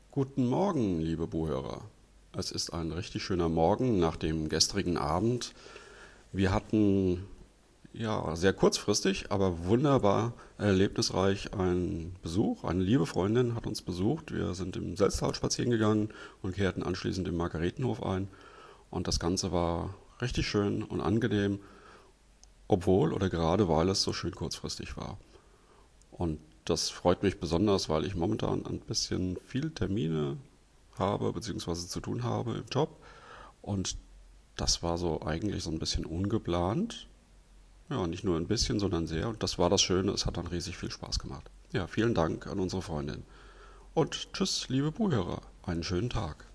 Guten Morgen, liebe Buchhörer. Es ist ein richtig schöner Morgen nach dem gestrigen Abend. Wir hatten ja sehr kurzfristig, aber wunderbar erlebnisreich einen Besuch. Eine liebe Freundin hat uns besucht. Wir sind im Selztal spazieren gegangen und kehrten anschließend im Margaretenhof ein. Und das Ganze war richtig schön und angenehm, obwohl oder gerade weil es so schön kurzfristig war. Und das freut mich besonders, weil ich momentan ein bisschen viel Termine habe bzw. zu tun habe im Job. Und das war so eigentlich so ein bisschen ungeplant. Ja, nicht nur ein bisschen, sondern sehr. Und das war das Schöne. Es hat dann riesig viel Spaß gemacht. Ja, vielen Dank an unsere Freundin. Und tschüss, liebe Buchhörer. Einen schönen Tag.